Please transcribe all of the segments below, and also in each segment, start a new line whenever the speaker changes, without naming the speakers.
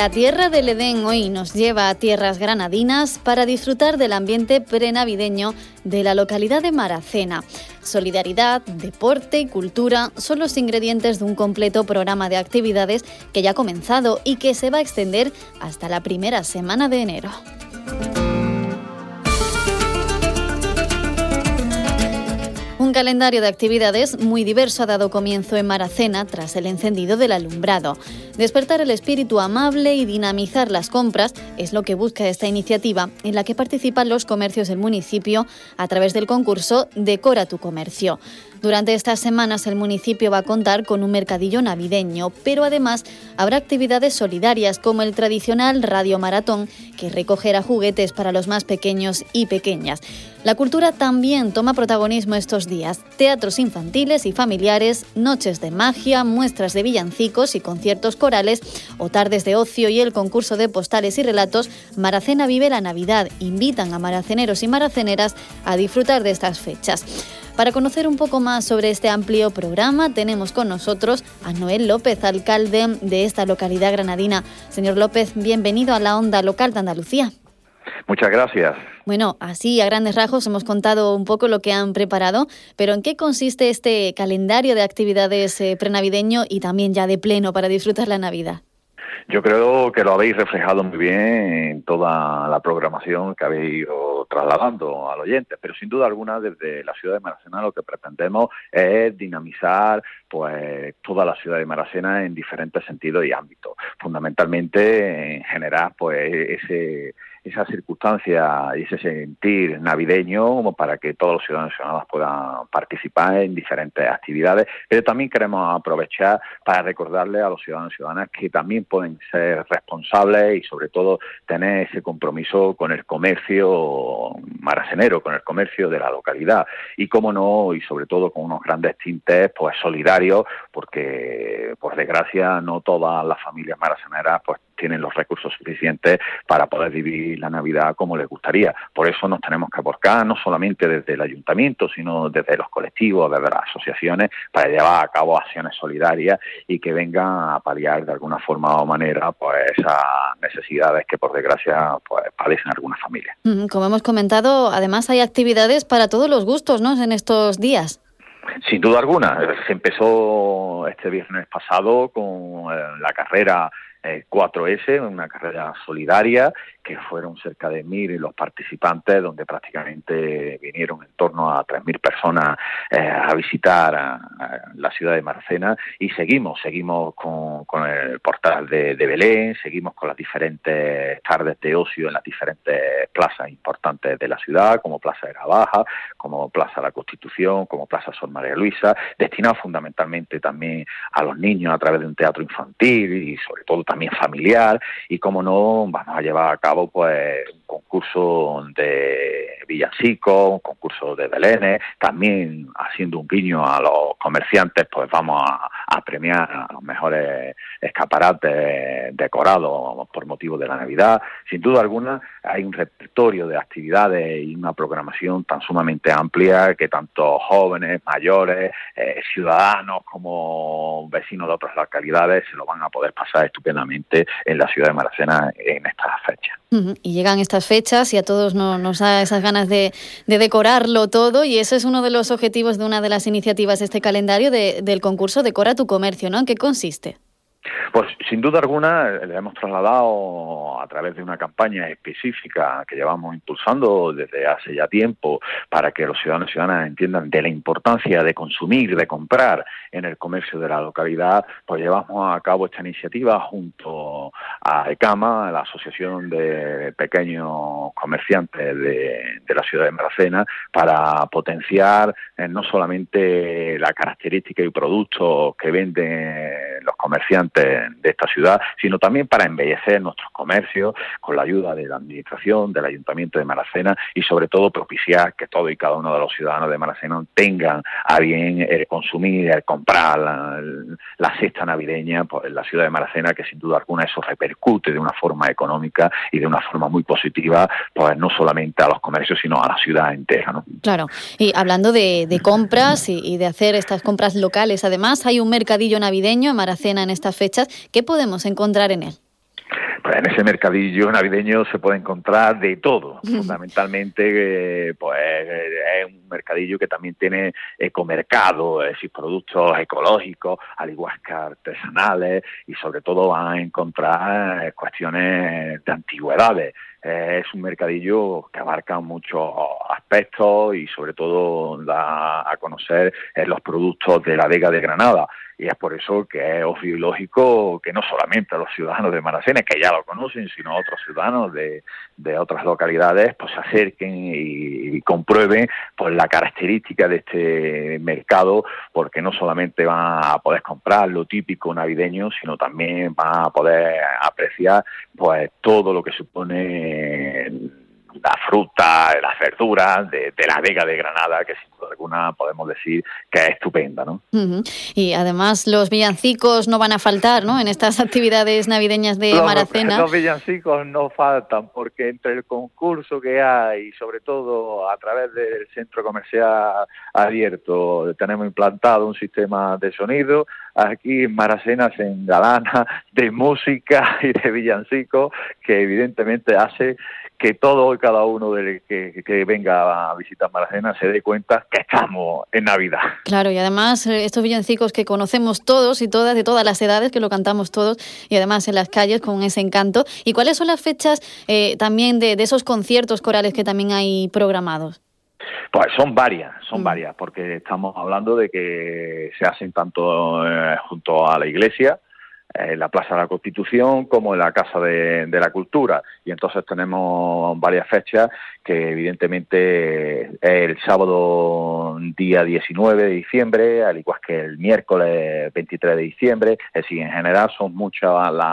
La tierra del Edén hoy nos lleva a tierras granadinas para disfrutar del ambiente prenavideño de la localidad de Maracena. Solidaridad, deporte y cultura son los ingredientes de un completo programa de actividades que ya ha comenzado y que se va a extender hasta la primera semana de enero. Un calendario de actividades muy diverso ha dado comienzo en Maracena tras el encendido del alumbrado. Despertar el espíritu amable y dinamizar las compras es lo que busca esta iniciativa, en la que participan los comercios del municipio a través del concurso Decora tu comercio. Durante estas semanas el municipio va a contar con un mercadillo navideño, pero además habrá actividades solidarias como el tradicional Radio Maratón, que recogerá juguetes para los más pequeños y pequeñas. La cultura también toma protagonismo estos días. Teatros infantiles y familiares, noches de magia, muestras de villancicos y conciertos corales o tardes de ocio y el concurso de postales y relatos. Maracena vive la Navidad. Invitan a maraceneros y maraceneras a disfrutar de estas fechas. Para conocer un poco más sobre este amplio programa, tenemos con nosotros a Noel López, alcalde de esta localidad granadina. Señor López, bienvenido a la Onda Local de Andalucía.
Muchas gracias.
Bueno, así a grandes rasgos hemos contado un poco lo que han preparado, pero ¿en qué consiste este calendario de actividades prenavideño y también ya de pleno para disfrutar la Navidad?
Yo creo que lo habéis reflejado muy bien en toda la programación que habéis ido trasladando al oyente, pero sin duda alguna desde la ciudad de Maracena lo que pretendemos es dinamizar pues toda la ciudad de Maracena en diferentes sentidos y ámbitos, fundamentalmente en generar pues esa circunstancia y ese sentir navideño como para que todos los ciudadanos y ciudadanas puedan participar en diferentes actividades, pero también queremos aprovechar para recordarle a los ciudadanos y ciudadanas que también pueden ser responsables y sobre todo tener ese compromiso con el comercio maracenero, con el comercio de la localidad y cómo no, y sobre todo con unos grandes tintes pues solidarios, porque por desgracia no todas las familias maraceneras pues tienen los recursos suficientes para poder vivir la Navidad como les gustaría. Por eso nos tenemos que aporcar, no solamente desde el ayuntamiento, sino desde los colectivos, desde las asociaciones, para llevar a cabo acciones solidarias y que vengan a paliar de alguna forma o manera pues esas necesidades que por desgracia pues padecen algunas familias.
Como hemos comentado, además hay actividades para todos los gustos, ¿no?, en estos días.
Sin duda alguna. Se empezó este viernes pasado con la carrera 4S, una carrera solidaria, que fueron cerca de 1.000 los participantes, donde prácticamente vinieron en torno a 3.000 personas a visitar a la ciudad de Maracena, y seguimos con el portal de Belén, seguimos con las diferentes tardes de ocio en las diferentes plazas importantes de la ciudad, como Plaza de la Baja, como Plaza La Constitución, como Plaza Sor María Luisa, destinados fundamentalmente también a los niños a través de un teatro infantil y sobre todo también familiar, y como no, vamos a llevar a cabo pues un concurso de villancicos, un concurso de belenes, también haciendo un guiño a los comerciantes, pues vamos a premiar a los mejores escaparates decorados por motivo de la Navidad. Sin duda alguna hay un repertorio de actividades y una programación tan sumamente amplia que tanto jóvenes, mayores, ciudadanos como vecinos de otras localidades se lo van a poder pasar estupendamente en la ciudad de Maracena en estas fechas.
Y llegan estas fechas y a todos nos da esas ganas de decorarlo todo, y eso es uno de los objetivos de una de las iniciativas de este calendario del concurso Decora tu comercio, ¿no? ¿En qué consiste?
Pues sin duda alguna le hemos trasladado a través de una campaña específica que llevamos impulsando desde hace ya tiempo para que los ciudadanos y ciudadanas entiendan de la importancia de consumir, de comprar en el comercio de la localidad. Pues llevamos a cabo esta iniciativa junto a ECAMA, la Asociación de Pequeños Comerciantes de la ciudad de Maracena, para potenciar no solamente la característica y productos que venden los comerciantes de esta ciudad, sino también para embellecer nuestros comercios con la ayuda de la Administración, del Ayuntamiento de Maracena, y sobre todo propiciar que todos y cada uno de los ciudadanos de Maracena tengan a bien el consumir, el comprar la cesta navideña pues, en la ciudad de Maracena, que sin duda alguna eso repercute de una forma económica y de una forma muy positiva, pues no solamente a los comercios, sino a la ciudad entera, ¿no?
Claro, y hablando de compras y de hacer estas compras locales, además hay un mercadillo navideño en Maracena en estas fechas. ¿Qué podemos encontrar en él?
Pues en ese mercadillo navideño se puede encontrar de todo. Fundamentalmente, pues es un mercadillo que también tiene ecomercado, es decir, productos ecológicos, al igual que artesanales, y sobre todo van a encontrar cuestiones de antigüedades. Es un mercadillo que abarca muchos aspectos y sobre todo da a conocer los productos de la Vega de Granada. Y es por eso que es obvio y lógico que no solamente los ciudadanos de Maracena, que ya lo conocen, sino otros ciudadanos de otras localidades, pues se acerquen y comprueben pues la característica de este mercado, porque no solamente van a poder comprar lo típico navideño, sino también van a poder apreciar pues todo lo que supone la fruta, las verduras de la Vega de Granada, que sin duda alguna podemos decir que es estupenda, ¿no?
Uh-huh. Y además los villancicos no van a faltar, ¿no?, en estas actividades navideñas de Maracena.
Los villancicos no faltan, porque entre el concurso que hay, y sobre todo a través del centro comercial abierto, tenemos implantado un sistema de sonido. Aquí en Maracena se engalana de música y de villancicos, que evidentemente hace que todo y cada uno del que venga a visitar Maracena se dé cuenta que estamos en Navidad.
Claro, y además estos villancicos que conocemos todos y todas, de todas las edades, que lo cantamos todos, y además en las calles con ese encanto. ¿Y cuáles son las fechas también de esos conciertos corales que también hay programados?
Pues son varias, porque estamos hablando de que se hacen tanto junto a la iglesia, en la Plaza de la Constitución, como en la Casa de la Cultura, y entonces tenemos varias fechas que evidentemente el sábado día 19 de diciembre, al igual que el miércoles 23 de diciembre, es decir, en general son muchos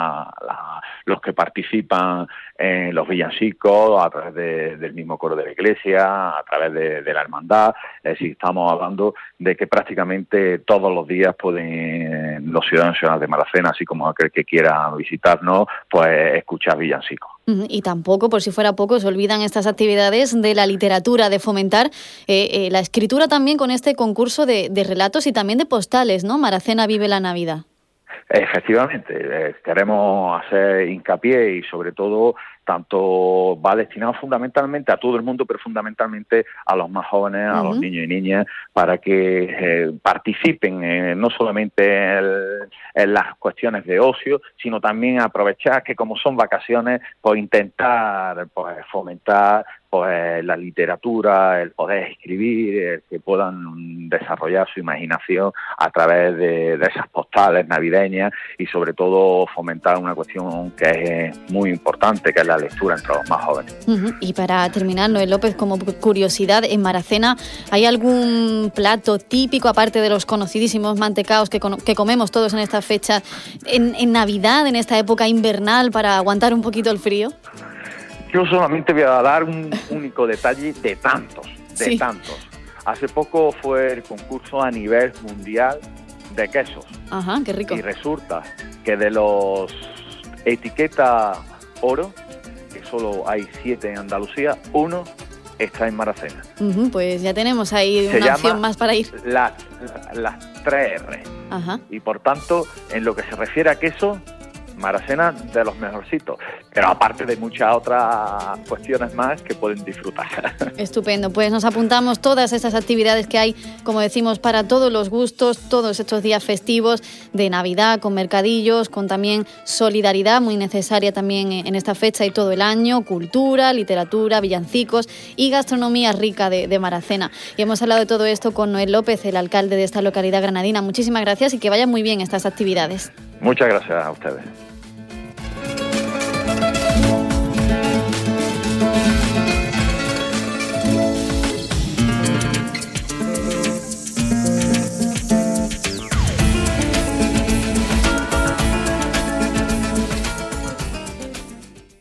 los que participan en los villancicos a través del mismo coro de la iglesia, a través de la hermandad. Es decir, estamos hablando de que prácticamente todos los días pueden los ciudadanos y ciudadanas de Maracena, así como aquel que quiera visitarnos, pues escuchar villancicos.
Y tampoco, por si fuera poco, se olvidan estas actividades de la literatura, de fomentar la escritura también con este concurso de relatos y también de postales, ¿no? Maracena vive la Navidad.
Efectivamente, queremos hacer hincapié y sobre todo tanto va destinado fundamentalmente a todo el mundo, pero fundamentalmente a los más jóvenes, a los niños y niñas, para que participen no solamente en las cuestiones de ocio, sino también aprovechar que como son vacaciones, pues intentar pues fomentar pues la literatura, el poder escribir, que puedan desarrollar su imaginación a través de esas postales navideñas y sobre todo fomentar una cuestión que es muy importante, que es la lectura entre los más jóvenes.
Y para terminar, Noel López, como curiosidad, en Maracena, ¿hay algún plato típico, aparte de los conocidísimos mantecaos que comemos todos en esta fecha, en Navidad, en esta época invernal, para aguantar un poquito el frío?
Yo solamente voy a dar un único detalle de tantos. Hace poco fue el concurso a nivel mundial de quesos.
Ajá, qué rico.
Y resulta que de los etiqueta oro, que solo hay 7 en Andalucía, 1 está en Maracena.
Pues ya tenemos ahí una opción más para ir.
Las 3R.
Ajá.
Y por tanto, en lo que se refiere a queso, Maracena de los mejorcitos, pero aparte de muchas otras cuestiones más que pueden disfrutar.
Estupendo, pues nos apuntamos todas esas actividades que hay, como decimos, para todos los gustos, todos estos días festivos de Navidad, con mercadillos, con también solidaridad muy necesaria también en esta fecha y todo el año, cultura, literatura, villancicos y gastronomía rica de Maracena. Y hemos hablado de todo esto con Noel López, el alcalde de esta localidad granadina. Muchísimas gracias y que vayan muy bien estas actividades.
Muchas gracias a ustedes.